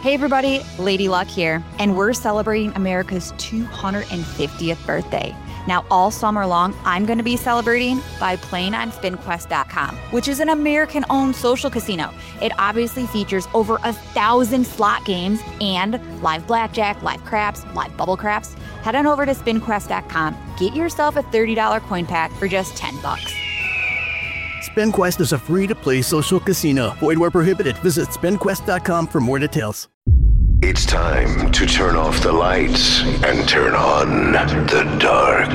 Hey everybody, Lady Luck here, and we're celebrating America's 250th birthday. Now, all summer long, I'm going to be celebrating by playing on SpinQuest.com, which is an American-owned social casino. It obviously features over 1,000 slot games and live blackjack, live craps, live bubble craps. Head on over to SpinQuest.com, get yourself a $30 coin pack for just $10. SpinQuest is a free-to-play social casino. Void where prohibited. Visit SpinQuest.com for more details. It's time to turn off the lights and turn on the dark.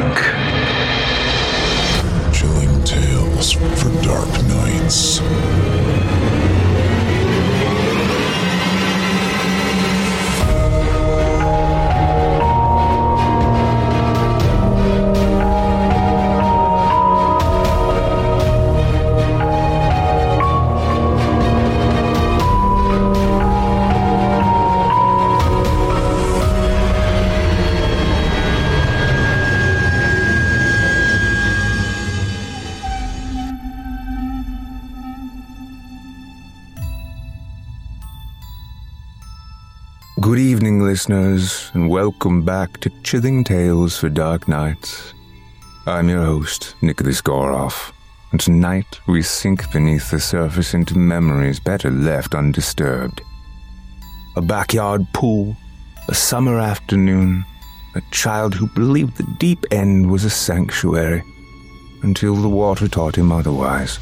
Chilling tales for dark nights. Good evening, listeners, and welcome back to Chilling Tales for Dark Nights. I'm your host, Nicholas Goroff, and tonight we sink beneath the surface into memories better left undisturbed. A backyard pool, a summer afternoon, a child who believed the deep end was a sanctuary, until the water taught him otherwise.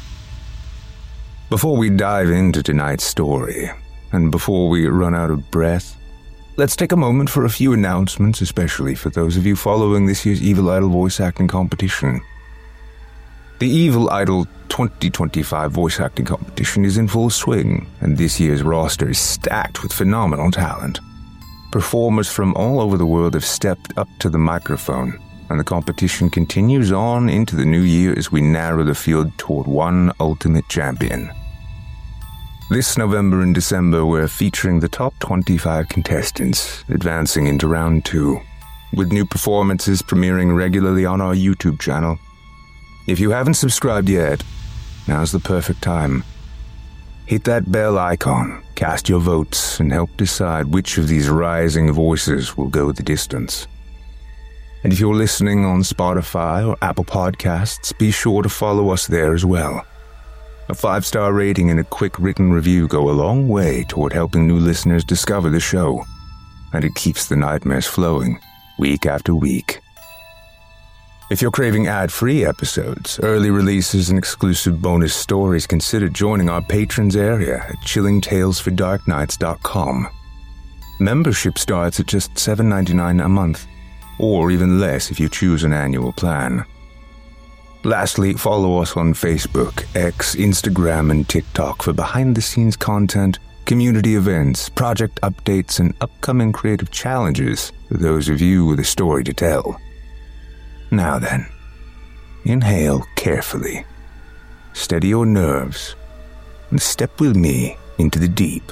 Before we dive into tonight's story, and before we run out of breath, let's take a moment for a few announcements, especially for those of you following this year's Evil Idol voice acting competition. The Evil Idol 2025 voice acting competition is in full swing, and this year's roster is stacked with phenomenal talent. Performers from all over the world have stepped up to the microphone, and the competition continues on into the new year as we narrow the field toward one ultimate champion. This November and December, we're featuring the top 25 contestants, advancing into round 2, with new performances premiering regularly on our YouTube channel. If you haven't subscribed yet, now's the perfect time. Hit that bell icon, cast your votes, and help decide which of these rising voices will go the distance. And if you're listening on Spotify or Apple Podcasts, be sure to follow us there as well. A 5-star rating and a quick written review go a long way toward helping new listeners discover the show, and it keeps the nightmares flowing week after week. If you're craving ad-free episodes, early releases, and exclusive bonus stories, consider joining our patrons area at chillingtalesfordarknights.com. Membership starts at just $7.99 a month, or even less if you choose an annual plan. Lastly, follow us on Facebook, X, Instagram, and TikTok for behind-the-scenes content, community events, project updates, and upcoming creative challenges for those of you with a story to tell. Now then, inhale carefully, steady your nerves, and step with me into the deep.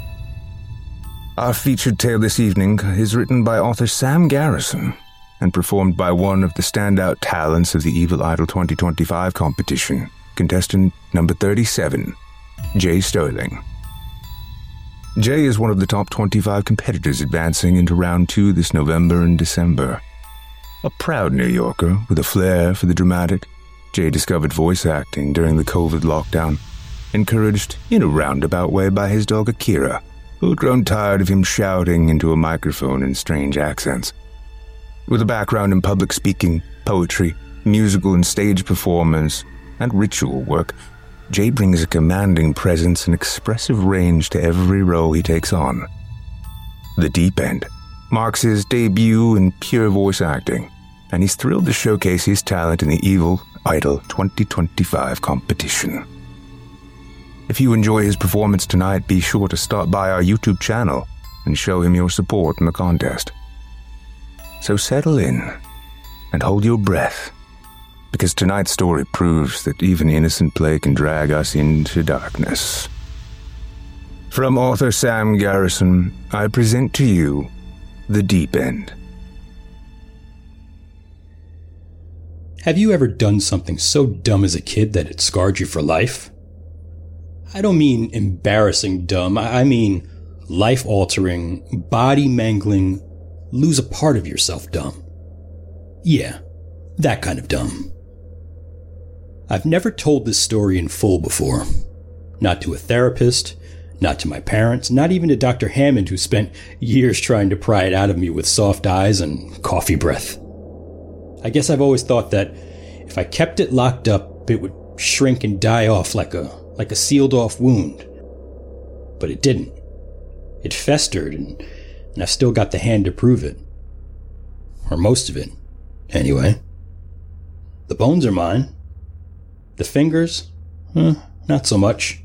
Our featured tale this evening is written by author Sam Garrison and performed by one of the standout talents of the Evil Idol 2025 competition, contestant number 37, Jay Sterling. Jay is one of the top 25 competitors advancing into round 2 this November and December. A proud New Yorker with a flair for the dramatic, Jay discovered voice acting during the COVID lockdown, encouraged in a roundabout way by his dog Akira, who had grown tired of him shouting into a microphone in strange accents. With a background in public speaking, poetry, musical and stage performance, and ritual work, Jay brings a commanding presence and expressive range to every role he takes on. The Deep End marks his debut in pure voice acting, and he's thrilled to showcase his talent in the Evil Idol 2025 competition. If you enjoy his performance tonight, be sure to stop by our YouTube channel and show him your support in the contest. So settle in and hold your breath, because tonight's story proves that even innocent play can drag us into darkness. From author Sam Garrison, I present to you The Deep End. Have you ever done something so dumb as a kid that it scarred you for life? I don't mean embarrassing dumb, I mean life-altering, body-mangling, lose a part of yourself dumb. Yeah, that kind of dumb. I've never told this story in full before. Not to a therapist, not to my parents, not even to Dr. Hammond, who spent years trying to pry it out of me with soft eyes and coffee breath. I guess I've always thought that if I kept it locked up, it would shrink and die off like a sealed-off wound. But it didn't. It festered, and I've still got the hand to prove it. Or most of it, anyway. The bones are mine. The fingers? Not so much.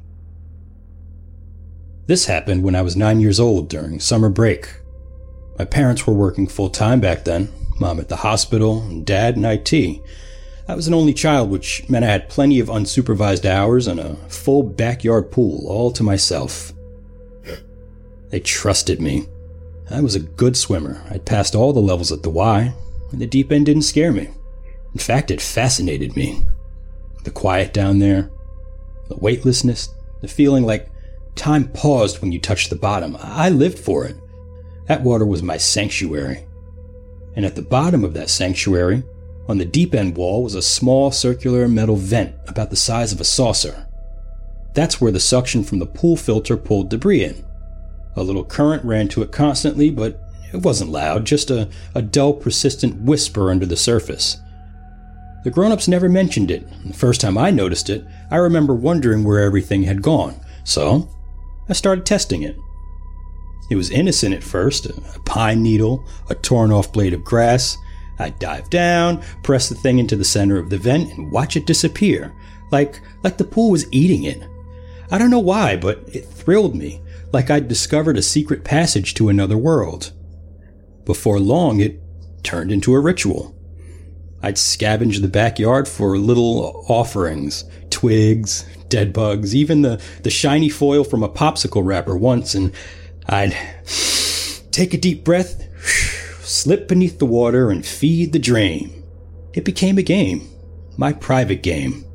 This happened when I was 9 years old during summer break. My parents were working full-time back then, Mom at the hospital and Dad in IT. I was an only child, which meant I had plenty of unsupervised hours and a full backyard pool all to myself. They trusted me. I was a good swimmer. I'd passed all the levels at the Y, and the deep end didn't scare me. In fact, it fascinated me. The quiet down there, the weightlessness, the feeling like time paused when you touched the bottom. I lived for it. That water was my sanctuary. And at the bottom of that sanctuary, on the deep end wall, was a small circular metal vent about the size of a saucer. That's where the suction from the pool filter pulled debris in. A little current ran to it constantly, but it wasn't loud, just a dull, persistent whisper under the surface. The grown-ups never mentioned it. The first time I noticed it, I remember wondering where everything had gone. So, I started testing it. It was innocent at first, a pine needle, a torn-off blade of grass. I'd dive down, press the thing into the center of the vent, and watch it disappear, like the pool was eating it. I don't know why, but it thrilled me, like I'd discovered a secret passage to another world. Before long, it turned into a ritual. I'd scavenge the backyard for little offerings, twigs, dead bugs, even the shiny foil from a popsicle wrapper once, and I'd take a deep breath, slip beneath the water, and feed the dream. It became a game, my private game.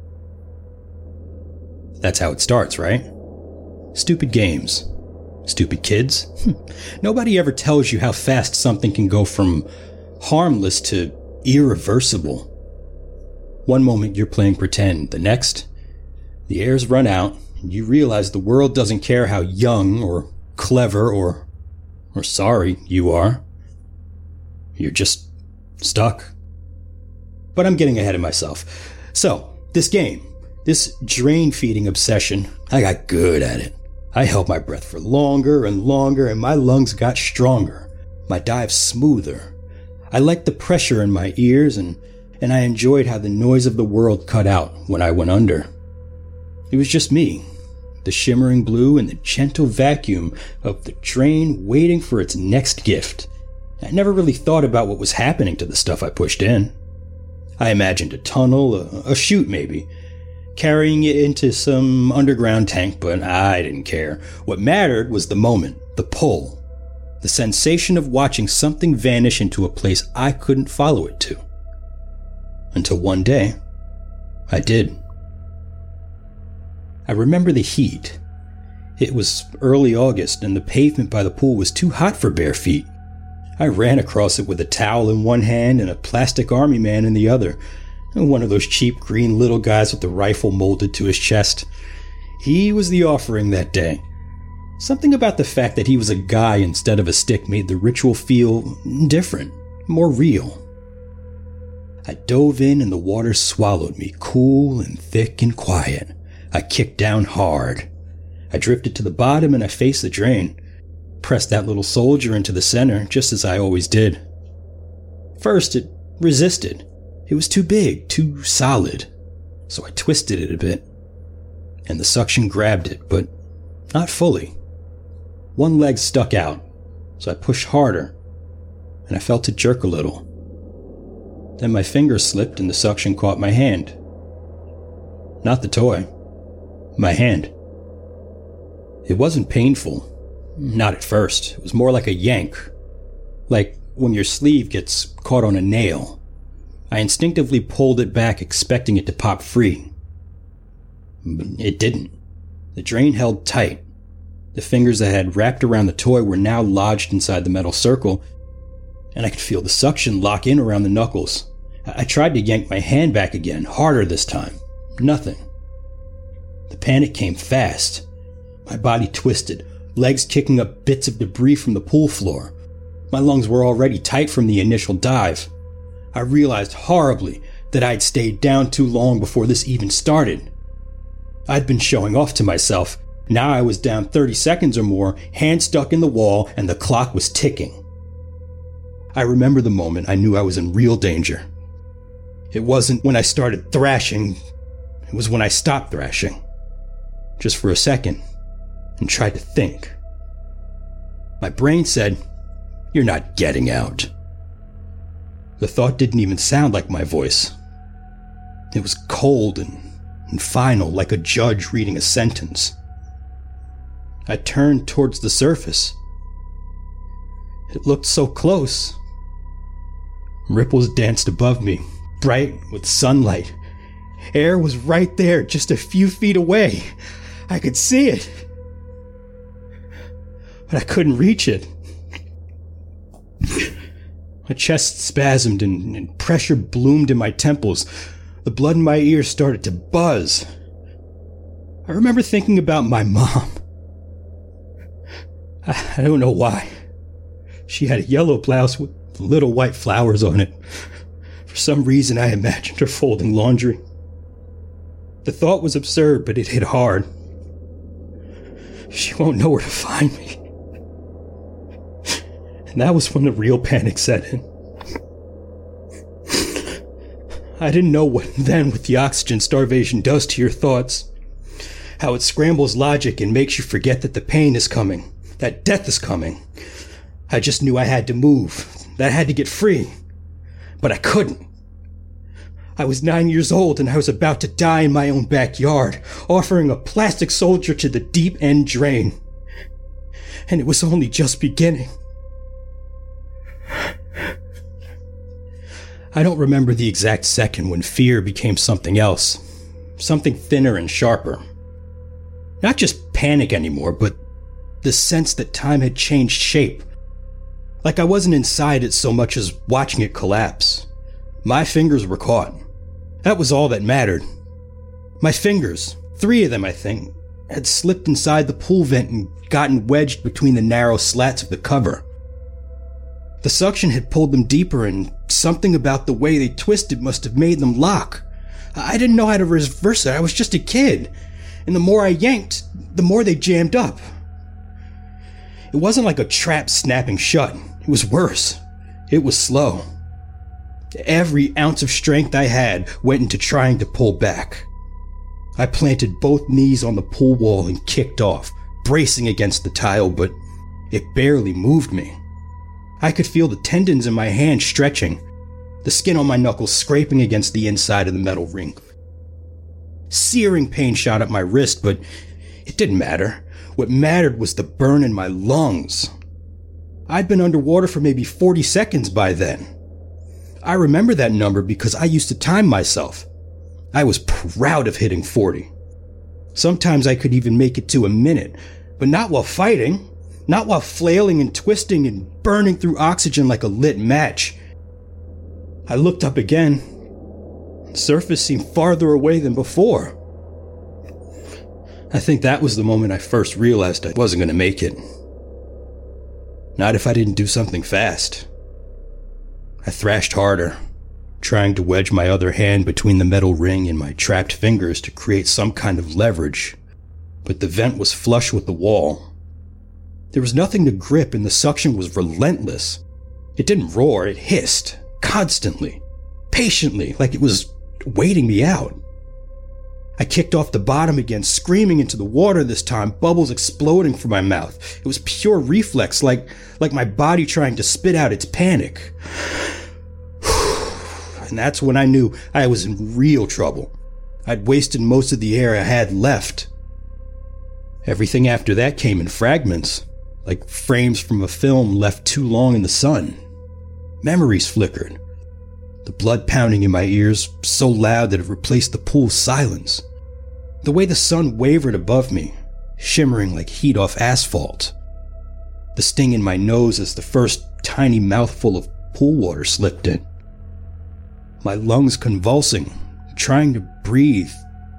That's how it starts, right? Stupid games. Stupid kids. Nobody ever tells you how fast something can go from harmless to irreversible. One moment you're playing pretend, the next, the air's run out, and you realize the world doesn't care how young or clever or sorry you are. You're just stuck. But I'm getting ahead of myself. So, this game, this drain-feeding obsession, I got good at it. I held my breath for longer and longer, and my lungs got stronger, my dives smoother. I liked the pressure in my ears, and I enjoyed how the noise of the world cut out when I went under. It was just me, the shimmering blue and the gentle vacuum of the drain waiting for its next gift. I never really thought about what was happening to the stuff I pushed in. I imagined a tunnel, a chute maybe, carrying it into some underground tank, but I didn't care. What mattered was the moment, the pull. The sensation of watching something vanish into a place I couldn't follow it to. Until one day, I did. I remember the heat. It was early August, and the pavement by the pool was too hot for bare feet. I ran across it with a towel in one hand and a plastic army man in the other. One of those cheap green little guys with the rifle molded to his chest. He was the offering that day. Something about the fact that he was a guy instead of a stick made the ritual feel different, more real. I dove in and the water swallowed me, cool and thick and quiet. I kicked down hard. I drifted to the bottom and I faced the drain. Pressed that little soldier into the center, just as I always did. First, it resisted. It was too big, too solid. So I twisted it a bit. And the suction grabbed it, but not fully. One leg stuck out, so I pushed harder, and I felt it jerk a little. Then my finger slipped and the suction caught my hand. Not the toy. My hand. It wasn't painful. Not at first. It was more like a yank. Like when your sleeve gets caught on a nail. I instinctively pulled it back, expecting it to pop free. But it didn't. The drain held tight. The fingers that had wrapped around the toy were now lodged inside the metal circle, and I could feel the suction lock in around the knuckles. I tried to yank my hand back again, harder this time. Nothing. The panic came fast. My body twisted, legs kicking up bits of debris from the pool floor. My lungs were already tight from the initial dive. I realized horribly that I'd stayed down too long before this even started. I'd been showing off to myself. Now I was down 30 seconds or more, hand stuck in the wall, and the clock was ticking. I remember the moment I knew I was in real danger. It wasn't when I started thrashing. It was when I stopped thrashing. Just for a second, and tried to think. My brain said, "You're not getting out." The thought didn't even sound like my voice. It was cold and final, like a judge reading a sentence. I turned towards the surface. It looked so close. Ripples danced above me, bright with sunlight. Air was right there, just a few feet away. I could see it. But I couldn't reach it. My chest spasmed and pressure bloomed in my temples. The blood in my ears started to buzz. I remember thinking about my mom. I don't know why. She had a yellow blouse with little white flowers on it. For some reason, I imagined her folding laundry. The thought was absurd, but it hit hard. She won't know where to find me. And that was when the real panic set in. I didn't know what the oxygen starvation does to your thoughts. How it scrambles logic and makes you forget that the pain is coming, that death is coming. I just knew I had to move, that I had to get free. But I couldn't. I was 9 years old and I was about to die in my own backyard, offering a plastic soldier to the deep end drain. And it was only just beginning. I don't remember the exact second when fear became something else, something thinner and sharper. Not just panic anymore, but the sense that time had changed shape. Like I wasn't inside it so much as watching it collapse. My fingers were caught. That was all that mattered. My fingers, 3 of them I think, had slipped inside the pool vent and gotten wedged between the narrow slats of the cover. The suction had pulled them deeper, and something about the way they twisted must have made them lock. I didn't know how to reverse it. I was just a kid. And the more I yanked, the more they jammed up. It wasn't like a trap snapping shut. It was worse. It was slow. Every ounce of strength I had went into trying to pull back. I planted both knees on the pool wall and kicked off, bracing against the tile, but it barely moved me. I could feel the tendons in my hand stretching, the skin on my knuckles scraping against the inside of the metal ring. Searing pain shot up my wrist, but it didn't matter. What mattered was the burn in my lungs. I'd been underwater for maybe 40 seconds by then. I remember that number because I used to time myself. I was proud of hitting 40. Sometimes I could even make it to a minute, but not while fighting. Not while flailing and twisting and burning through oxygen like a lit match. I looked up again. The surface seemed farther away than before. I think that was the moment I first realized I wasn't going to make it. Not if I didn't do something fast. I thrashed harder, trying to wedge my other hand between the metal ring and my trapped fingers to create some kind of leverage. But the vent was flush with the wall. There was nothing to grip and the suction was relentless. It didn't roar, it hissed, constantly, patiently, like it was waiting me out. I kicked off the bottom again, screaming into the water this time, bubbles exploding from my mouth. It was pure reflex, like my body trying to spit out its panic. And that's when I knew I was in real trouble. I'd wasted most of the air I had left. Everything after that came in fragments, like frames from a film left too long in the sun. Memories flickered. The blood pounding in my ears so loud that it replaced the pool's silence. The way the sun wavered above me, shimmering like heat off asphalt. The sting in my nose as the first tiny mouthful of pool water slipped in. My lungs convulsing, trying to breathe.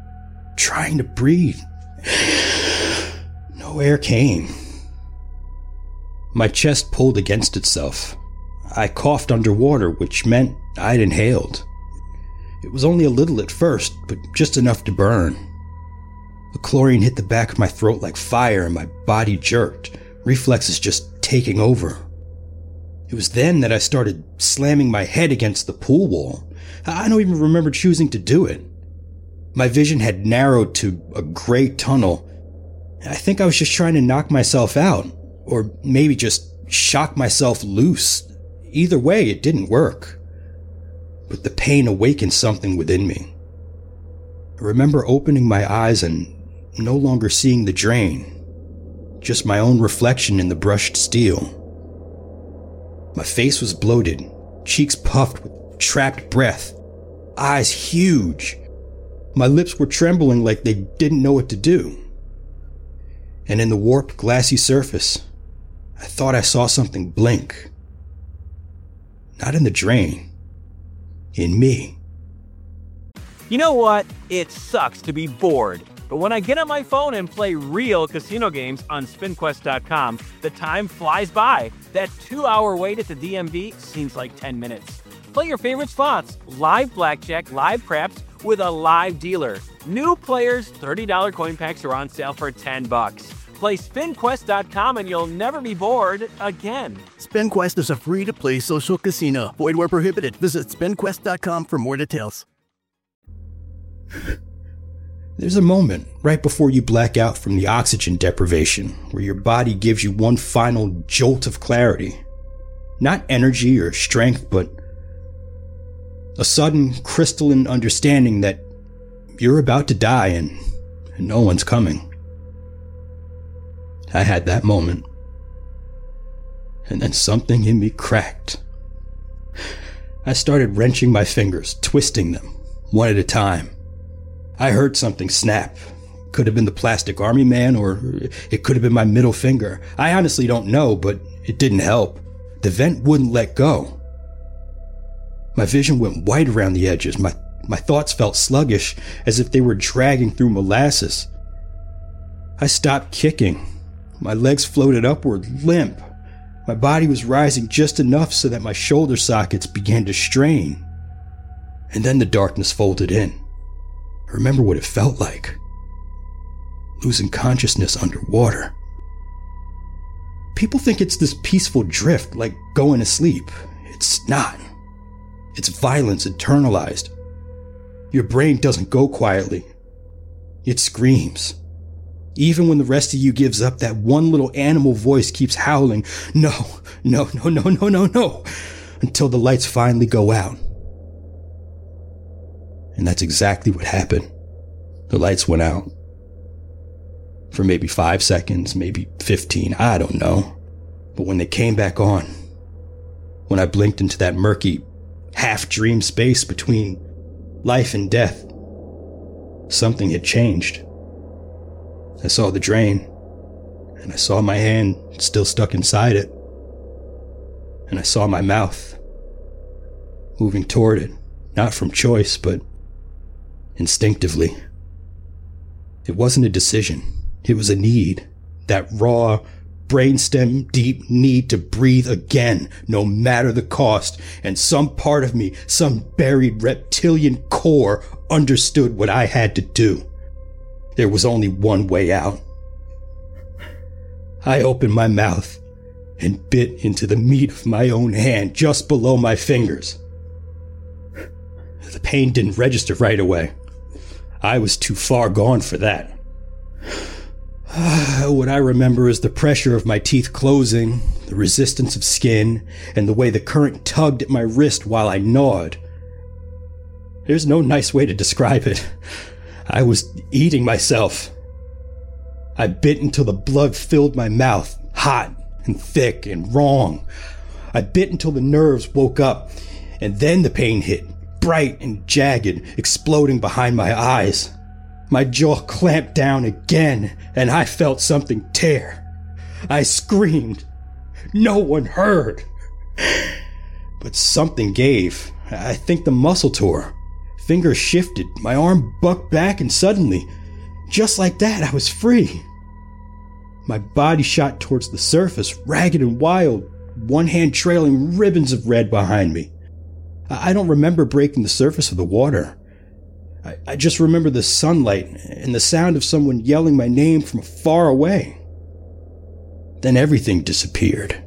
No air came. My chest pulled against itself. I coughed underwater, which meant I'd inhaled. It was only a little at first, but just enough to burn. The chlorine hit the back of my throat like fire and my body jerked, reflexes just taking over. It was then that I started slamming my head against the pool wall. I don't even remember choosing to do it. My vision had narrowed to a gray tunnel. I think I was just trying to knock myself out, or maybe just shock myself loose. Either way, it didn't work. But the pain awakened something within me. I remember opening my eyes and no longer seeing the drain, just my own reflection in the brushed steel. My face was bloated, cheeks puffed with trapped breath, eyes huge. My lips were trembling like they didn't know what to do. And in the warped, glassy surface, I thought I saw something blink. Not in the drain. In me. You know what? It sucks to be bored. But when I get on my phone and play real casino games on SpinQuest.com, the time flies by. That 2-hour wait at the DMV seems like 10 minutes. Play your favorite slots, live blackjack, live craps, with a live dealer. New players, $30 coin packs are on sale for $10. Play SpinQuest.com and you'll never be bored again. SpinQuest is a free-to-play social casino. Void where prohibited. Visit SpinQuest.com for more details. There's a moment right before you black out from the oxygen deprivation where your body gives you one final jolt of clarity. Not energy or strength, but a sudden crystalline understanding that you're about to die and no one's coming. I had that moment. And then something in me cracked. I started wrenching my fingers, twisting them, one at a time. I heard something snap. Could have been the plastic army man, or it could have been my middle finger. I honestly don't know, but it didn't help. The vent wouldn't let go. My vision went white around the edges. My thoughts felt sluggish, as if they were dragging through molasses. I stopped kicking. My legs floated upward, limp. My body was rising just enough so that my shoulder sockets began to strain. And then the darkness folded in. I remember what it felt like. Losing consciousness underwater. People think it's this peaceful drift, like going to sleep. It's not. It's violence internalized. Your brain doesn't go quietly. It screams. Even when the rest of you gives up, that one little animal voice keeps howling, no, no, no, no, no, no, no, until the lights finally go out. And that's exactly what happened. The lights went out. For maybe 5 seconds, maybe 15, I don't know. But when they came back on, when I blinked into that murky, half-dream space between life and death, something had changed. I saw the drain, and I saw my hand still stuck inside it. And I saw my mouth moving toward it, not from choice, but instinctively. It wasn't a decision. It was a need. That raw, brainstem deep need to breathe again, no matter the cost. And some part of me, some buried reptilian core, understood what I had to do. There was only one way out. I opened my mouth and bit into the meat of my own hand just below my fingers. The pain didn't register right away. I was too far gone for that. What I remember is the pressure of my teeth closing, the resistance of skin, and the way the current tugged at my wrist while I gnawed. There's no nice way to describe it. I was eating myself. I bit until the blood filled my mouth, hot and thick and wrong. I bit until the nerves woke up, and then the pain hit, bright and jagged, exploding behind my eyes. My jaw clamped down again, and I felt something tear. I screamed. No one heard. But something gave. I think the muscle tore. Fingers shifted, my arm bucked back, and suddenly, just like that, I was free. My body shot towards the surface, ragged and wild, one hand trailing ribbons of red behind me. I don't remember breaking the surface of the water. I just remember the sunlight and the sound of someone yelling my name from far away. Then everything disappeared.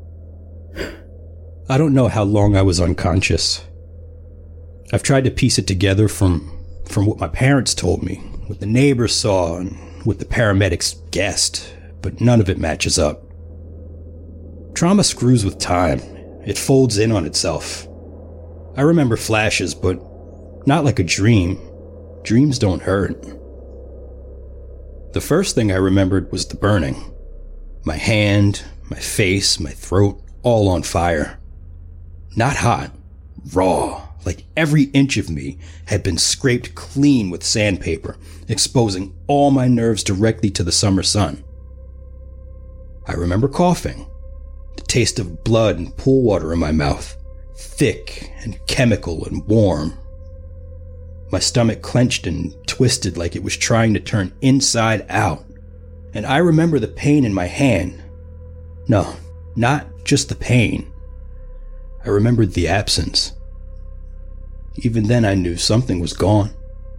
I don't know how long I was unconscious. I've tried to piece it together from what my parents told me, what the neighbors saw, and what the paramedics guessed, but none of it matches up. Trauma screws with time. It folds in on itself. I remember flashes, but not like a dream. Dreams don't hurt. The first thing I remembered was the burning. My hand, my face, my throat, all on fire. Not hot, raw, like every inch of me had been scraped clean with sandpaper, exposing all my nerves directly to the summer sun. I remember coughing, the taste of blood and pool water in my mouth, thick and chemical and warm. My stomach clenched and twisted like it was trying to turn inside out, and I remember the pain in my hand. No, not just the pain. I remembered the absence. Even then I knew something was gone.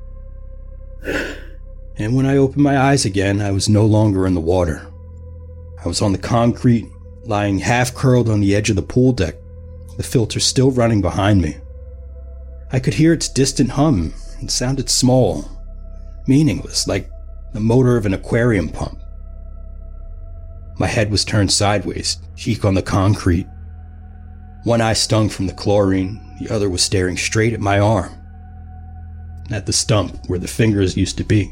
And when I opened my eyes again, I was no longer in the water. I was on the concrete, lying half-curled on the edge of the pool deck, the filter still running behind me. I could hear its distant hum. It sounded small, meaningless, like the motor of an aquarium pump. My head was turned sideways, cheek on the concrete. One eye stung from the chlorine, the other was staring straight at my arm, at the stump where the fingers used to be.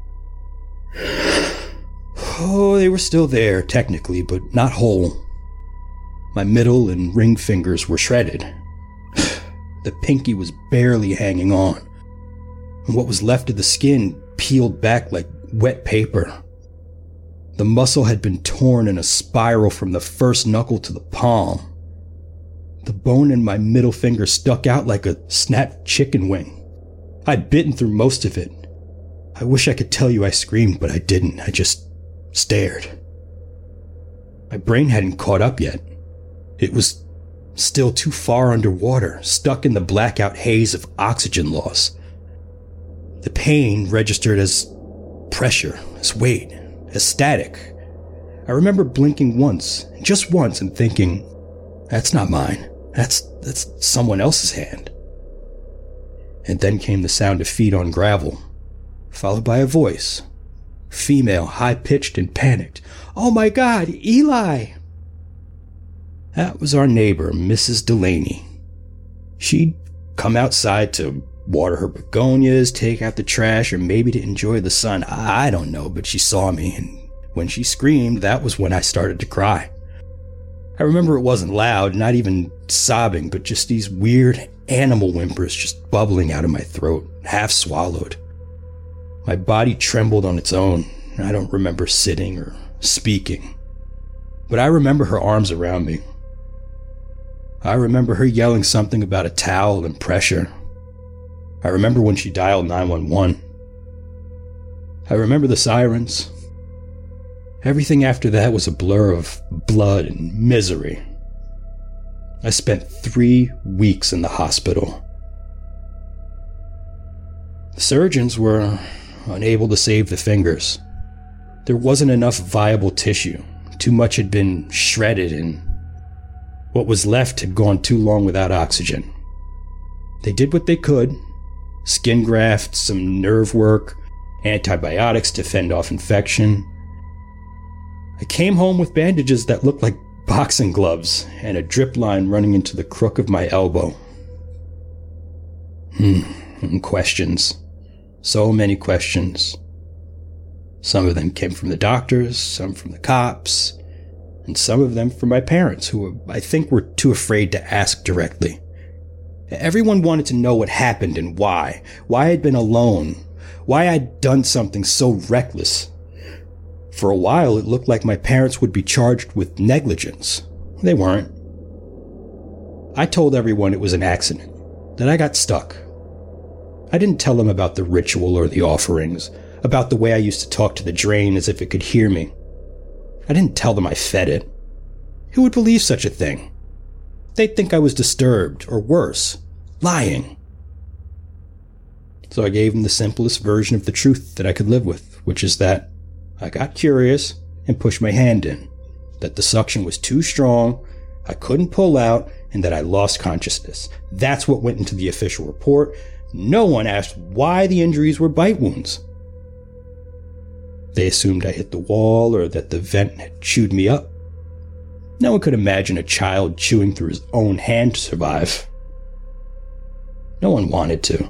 Oh, they were still there, technically, but not whole. My middle and ring fingers were shredded. The pinky was barely hanging on, and what was left of the skin peeled back like wet paper. The muscle had been torn in a spiral from the first knuckle to the palm. The bone in my middle finger stuck out like a snapped chicken wing. I'd bitten through most of it. I wish I could tell you I screamed, but I didn't. I just stared. My brain hadn't caught up yet. It was still too far underwater, stuck in the blackout haze of oxygen loss. The pain registered as pressure, as weight, as static. I remember blinking once, just once, and thinking, that's not mine. That's someone else's hand. And then came the sound of feet on gravel, followed by a voice. Female, high-pitched and panicked. Oh my God, Eli! That was our neighbor, Mrs. Delaney. She'd come outside to water her begonias, take out the trash, or maybe to enjoy the sun. I don't know, but she saw me, and when she screamed, that was when I started to cry. I remember it wasn't loud, not even sobbing, but just these weird animal whimpers just bubbling out of my throat, half swallowed. My body trembled on its own. I don't remember sitting or speaking, but I remember her arms around me. I remember her yelling something about a towel and pressure. I remember when she dialed 911. I remember the sirens. Everything after that was a blur of blood and misery. I spent 3 weeks in the hospital. The surgeons were unable to save the fingers. There wasn't enough viable tissue. Too much had been shredded, and what was left had gone too long without oxygen. They did what they could. Skin grafts, some nerve work, antibiotics to fend off infection. I came home with bandages that looked like boxing gloves and a drip line running into the crook of my elbow. And questions. So many questions. Some of them came from the doctors, some from the cops, and some of them from my parents, who I think were too afraid to ask directly. Everyone wanted to know what happened and why. Why I'd been alone. why I'd done something so reckless. For a while, it looked like my parents would be charged with negligence. They weren't. I told everyone it was an accident, that I got stuck. I didn't tell them about the ritual or the offerings, about the way I used to talk to the drain as if it could hear me. I didn't tell them I fed it. Who would believe such a thing? They'd think I was disturbed, or worse, lying. So I gave them the simplest version of the truth that I could live with, which is that I got curious and pushed my hand in, that the suction was too strong, I couldn't pull out, and that I lost consciousness. That's what went into the official report. No one asked why the injuries were bite wounds. They assumed I hit the wall or that the vent had chewed me up. No one could imagine a child chewing through his own hand to survive. No one wanted to.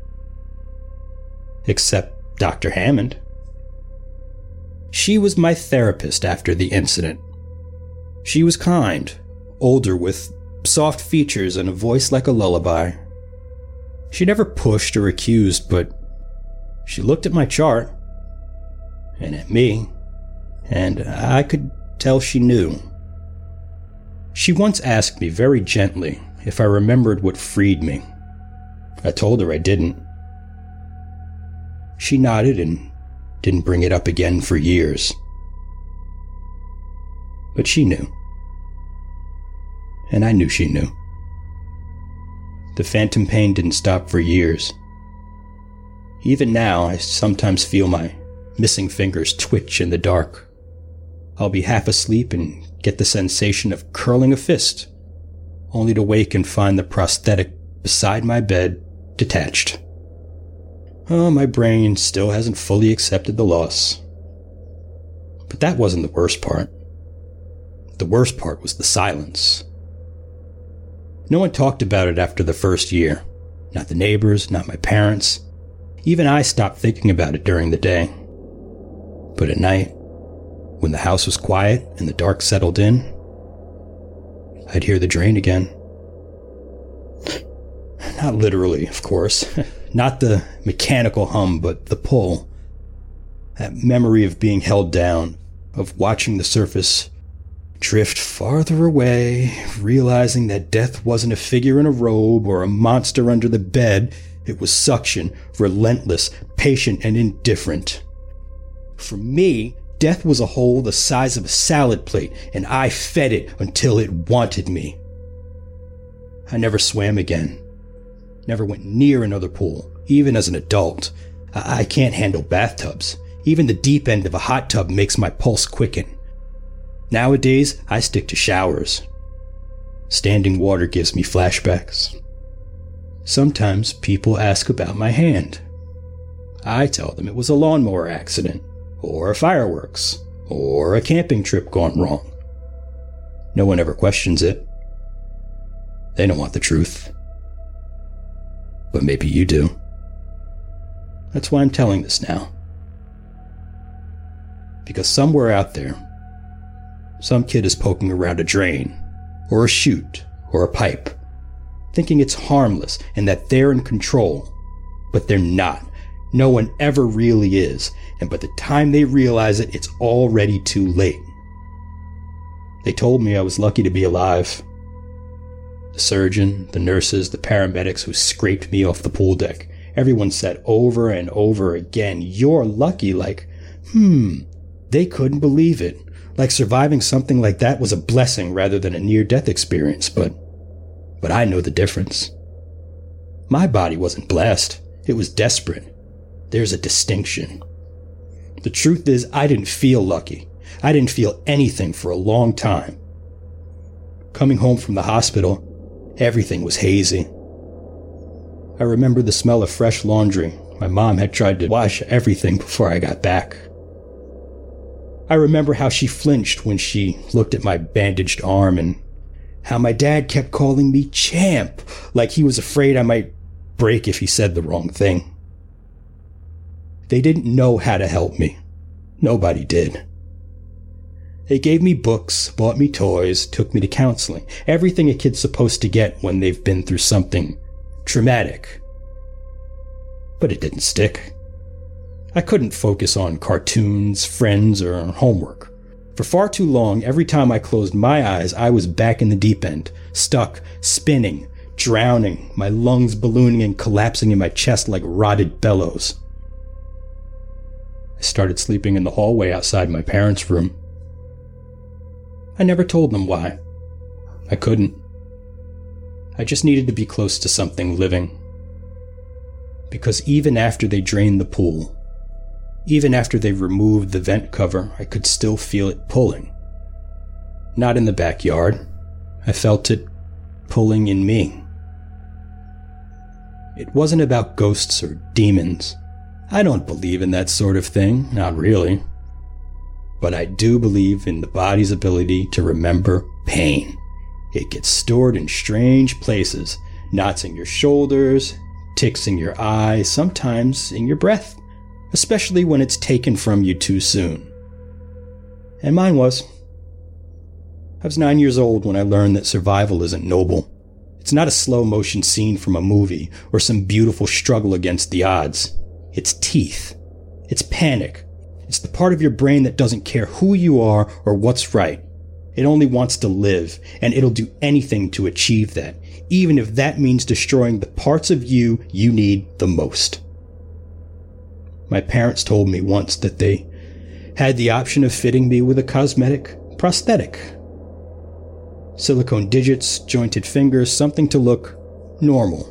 Except Dr. Hammond. She was my therapist after the incident. She was kind, older with soft features and a voice like a lullaby. She never pushed or accused, but she looked at my chart and at me, and I could tell she knew. She once asked me very gently if I remembered what freed me. I told her I didn't. She nodded and didn't bring it up again for years. But she knew. And I knew she knew. The phantom pain didn't stop for years. Even now, I sometimes feel my missing fingers twitch in the dark. I'll be half asleep and get the sensation of curling a fist, only to wake and find the prosthetic beside my bed detached. Oh, my brain still hasn't fully accepted the loss. But that wasn't the worst part. The worst part was the silence. No one talked about it after the first year. Not the neighbors, not my parents. Even I stopped thinking about it during the day. But at night, when the house was quiet and the dark settled in, I'd hear the drain again. Not literally, of course. Not the mechanical hum, but the pull. That memory of being held down, of watching the surface drift farther away, realizing that death wasn't a figure in a robe or a monster under the bed. It was suction, relentless, patient, and indifferent. For me, death was a hole the size of a salad plate, and I fed it until it wanted me. I never swam again. Never went near another pool, even as an adult. I can't handle bathtubs. Even the deep end of a hot tub makes my pulse quicken. Nowadays, I stick to showers. Standing water gives me flashbacks. Sometimes people ask about my hand. I tell them it was a lawnmower accident, or a fireworks, or a camping trip gone wrong. No one ever questions it. They don't want the truth. But maybe you do. That's why I'm telling this now. Because somewhere out there, some kid is poking around a drain, or a chute, or a pipe, thinking it's harmless and that they're in control. But they're not. No one ever really is, and by the time they realize it, it's already too late. They told me I was lucky to be alive. The surgeon, the nurses, the paramedics who scraped me off the pool deck, everyone said over and over again, "You're lucky," like, They couldn't believe it. Like surviving something like that was a blessing rather than a near-death experience, but I know the difference. My body wasn't blessed. It was desperate. There's a distinction. The truth is, I didn't feel lucky. I didn't feel anything for a long time. Coming home from the hospital, everything was hazy. I remember the smell of fresh laundry. My mom had tried to wash everything before I got back. I remember how she flinched when she looked at my bandaged arm and how my dad kept calling me champ, like he was afraid I might break if he said the wrong thing. They didn't know how to help me. Nobody did. They gave me books, bought me toys, took me to counseling. Everything a kid's supposed to get when they've been through something traumatic. But it didn't stick. I couldn't focus on cartoons, friends, or homework. For far too long, every time I closed my eyes, I was back in the deep end, stuck, spinning, drowning, my lungs ballooning and collapsing in my chest like rotted bellows. I started sleeping in the hallway outside my parents' room. I never told them why. I couldn't. I just needed to be close to something living. Because even after they drained the pool, even after they removed the vent cover, I could still feel it pulling. Not in the backyard. I felt it pulling in me. It wasn't about ghosts or demons. I don't believe in that sort of thing, not really. But I do believe in the body's ability to remember pain. It gets stored in strange places, knots in your shoulders, ticks in your eyes, sometimes in your breath, especially when it's taken from you too soon. And mine was. I was 9 years old when I learned that survival isn't noble. It's not a slow-motion scene from a movie or some beautiful struggle against the odds. It's teeth. It's panic. It's the part of your brain that doesn't care who you are or what's right. It only wants to live, and it'll do anything to achieve that, even if that means destroying the parts of you you need the most. My parents told me once that they had the option of fitting me with a cosmetic prosthetic. Silicone digits, jointed fingers, something to look normal.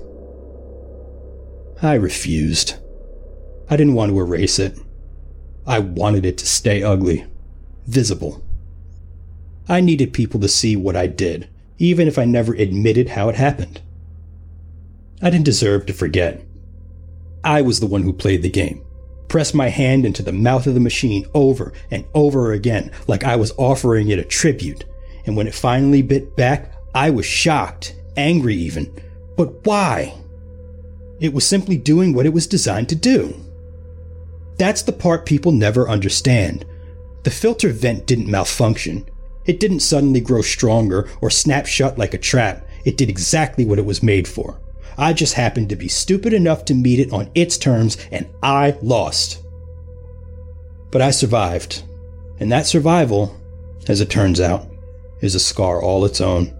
I refused. I didn't want to erase it. I wanted it to stay ugly, visible. I needed people to see what I did, even if I never admitted how it happened. I didn't deserve to forget. I was the one who played the game, pressed my hand into the mouth of the machine over and over again, like I was offering it a tribute. And when it finally bit back, I was shocked, angry even. But why? It was simply doing what it was designed to do. That's the part people never understand. The filter vent didn't malfunction. It didn't suddenly grow stronger or snap shut like a trap. It did exactly what it was made for. I just happened to be stupid enough to meet it on its terms, and I lost. But I survived. And that survival, as it turns out, is a scar all its own.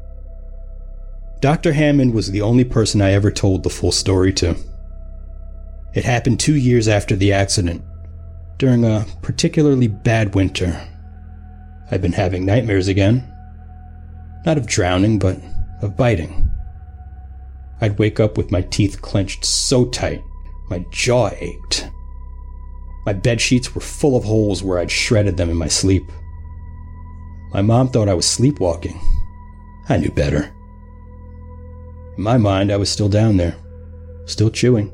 Dr. Hammond was the only person I ever told the full story to. It happened 2 years after the accident, during a particularly bad winter. I'd been having nightmares again. Not of drowning, but of biting. I'd wake up with my teeth clenched so tight, my jaw ached. My bed sheets were full of holes where I'd shredded them in my sleep. My mom thought I was sleepwalking. I knew better. In my mind, I was still down there, still chewing.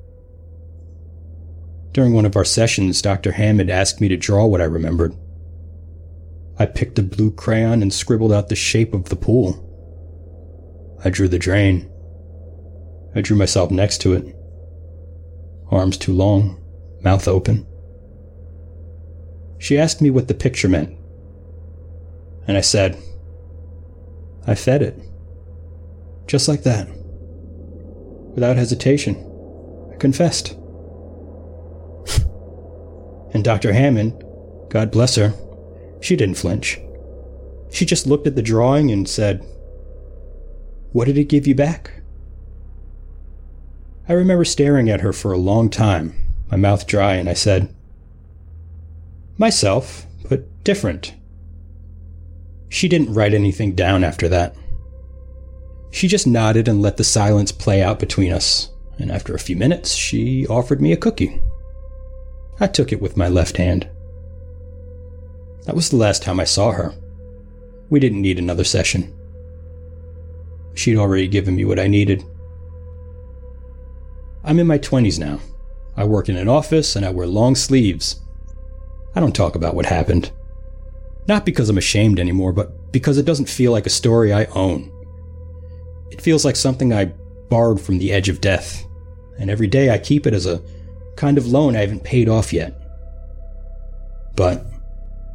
During one of our sessions, Dr. Hammond asked me to draw what I remembered. I picked a blue crayon and scribbled out the shape of the pool. I drew the drain. I drew myself next to it. Arms too long, mouth open. She asked me what the picture meant. And I said, I fed it. Just like that. Without hesitation, I confessed. And Dr. Hammond, God bless her, she didn't flinch. She just looked at the drawing and said, "What did it give you back?" I remember staring at her for a long time, my mouth dry, and I said, "Myself, but different." She didn't write anything down after that. She just nodded and let the silence play out between us, and after a few minutes, she offered me a cookie. I took it with my left hand. That was the last time I saw her. We didn't need another session. She'd already given me what I needed. I'm in my 20s now. I work in an office and I wear long sleeves. I don't talk about what happened. Not because I'm ashamed anymore, but because it doesn't feel like a story I own. It feels like something I borrowed from the edge of death, and every day I keep it as a kind of loan I haven't paid off yet. But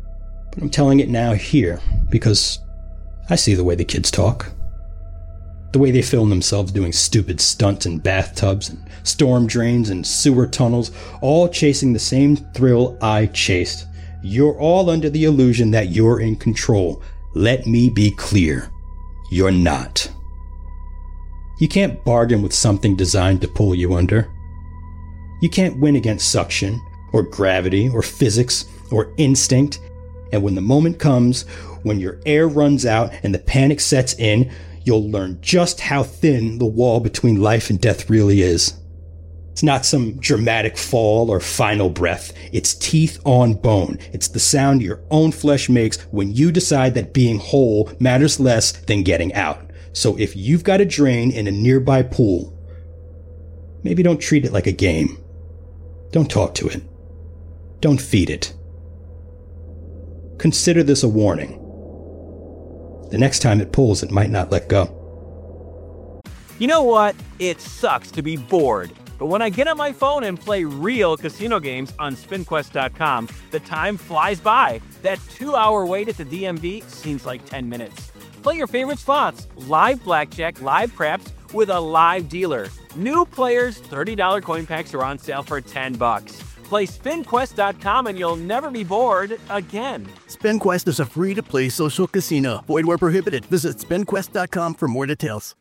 I'm telling it now here because I see the way the kids talk. The way they film themselves doing stupid stunts in bathtubs and storm drains and sewer tunnels, all chasing the same thrill I chased. You're all under the illusion that you're in control. Let me be clear. You're not. You can't bargain with something designed to pull you under. You can't win against suction, or gravity, or physics, or instinct. And when the moment comes, when your air runs out and the panic sets in, you'll learn just how thin the wall between life and death really is. It's not some dramatic fall or final breath. It's teeth on bone. It's the sound your own flesh makes when you decide that being whole matters less than getting out. So if you've got a drain in a nearby pool, maybe don't treat it like a game. Don't talk to it. Don't feed it. Consider this a warning. The next time it pulls, it might not let go. You know what? It sucks to be bored. But when I get on my phone and play real casino games on SpinQuest.com, the time flies by. That 2-hour wait at the DMV seems like 10 minutes. Play your favorite slots, live blackjack, live craps, with a live dealer. New players, $30 coin packs are on sale for $10. Play SpinQuest.com and you'll never be bored again. SpinQuest is a free-to-play social casino. Void where prohibited. Visit SpinQuest.com for more details.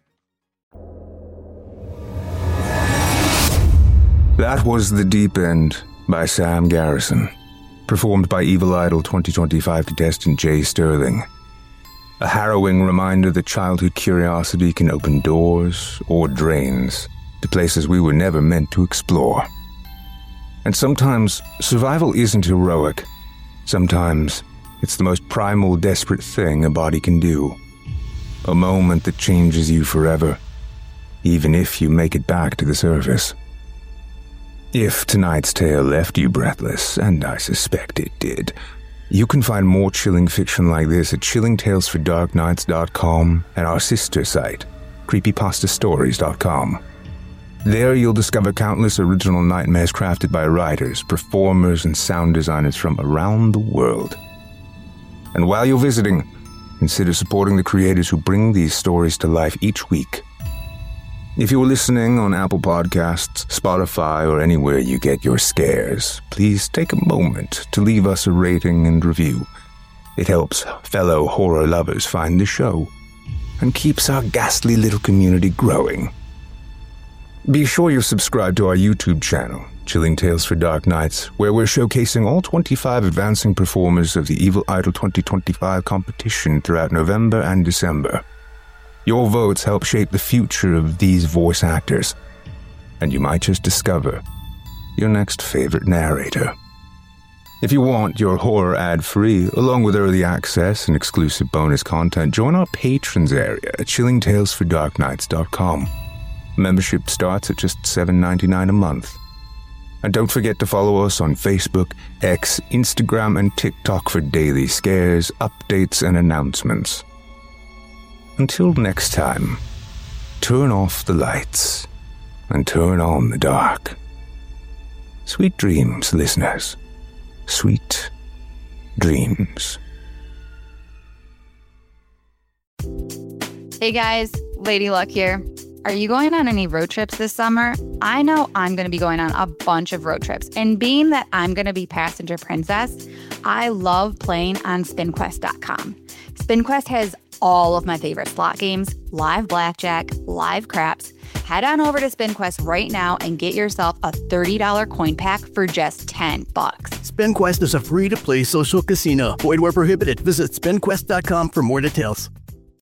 That was The Deep End by Sam Garrison, performed by Evil Idol 2025 contestant Jay Sterling. A harrowing reminder that childhood curiosity can open doors or drains to places we were never meant to explore. And sometimes survival isn't heroic. Sometimes it's the most primal, desperate thing a body can do. A moment that changes you forever, even if you make it back to the surface. If tonight's tale left you breathless, and I suspect it did, you can find more chilling fiction like this at chillingtalesfordarknights.com and our sister site, creepypastastories.com. There you'll discover countless original nightmares crafted by writers, performers, and sound designers from around the world. And while you're visiting, consider supporting the creators who bring these stories to life each week. If you're listening on Apple Podcasts, Spotify, or anywhere you get your scares, please take a moment to leave us a rating and review. It helps fellow horror lovers find the show and keeps our ghastly little community growing. Be sure you're subscribed to our YouTube channel, Chilling Tales for Dark Nights, where we're showcasing all 25 advancing performers of the Evil Idol 2025 competition throughout November and December. Your votes help shape the future of these voice actors, and you might just discover your next favorite narrator. If you want your horror ad-free, along with early access and exclusive bonus content, join our patrons area at chillingtalesfordarknights.com. Membership starts at just $7.99 a month. And don't forget to follow us on Facebook, X, Instagram, and TikTok for daily scares, updates, and announcements. Until next time, turn off the lights and turn on the dark. Sweet dreams, listeners. Sweet dreams. Hey guys, Lady Luck here. Are you going on any road trips this summer? I know I'm going to be going on a bunch of road trips. And being that I'm going to be passenger princess, I love playing on SpinQuest.com. SpinQuest has all of my favorite slot games, live blackjack, live craps. Head on over to SpinQuest right now and get yourself a $30 coin pack for just $10. SpinQuest is a free-to-play social casino. Void where prohibited. Visit SpinQuest.com for more details.